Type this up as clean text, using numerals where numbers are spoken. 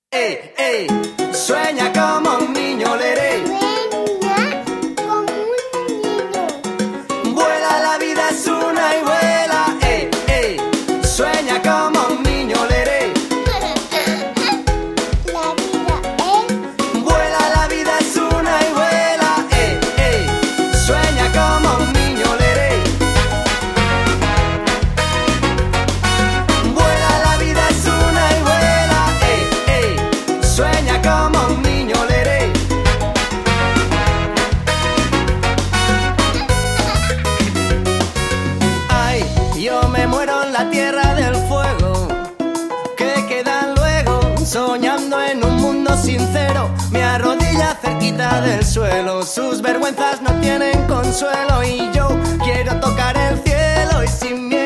Ey, ey, sueña como un niño, leré. Sueña como un niño. Vuela, la vida es una y vuela. Ey, ey, sueña como un niño, leré. La vida es Vuela, la vida es una y vuela. Ey, ey, sueña como un niño, leré. Vuela, la vida es una y vuela. Ey, ey, sueña como un niño, leré. Ay, yo me muero en la tierra del fuego. ¿Qué queda luego? Soñando en un mundo sincero. Me arrodilla cerquita del suelo. Sus vergüenzas no tienen consuelo. Y yo quiero tocar el cielo y sin miedo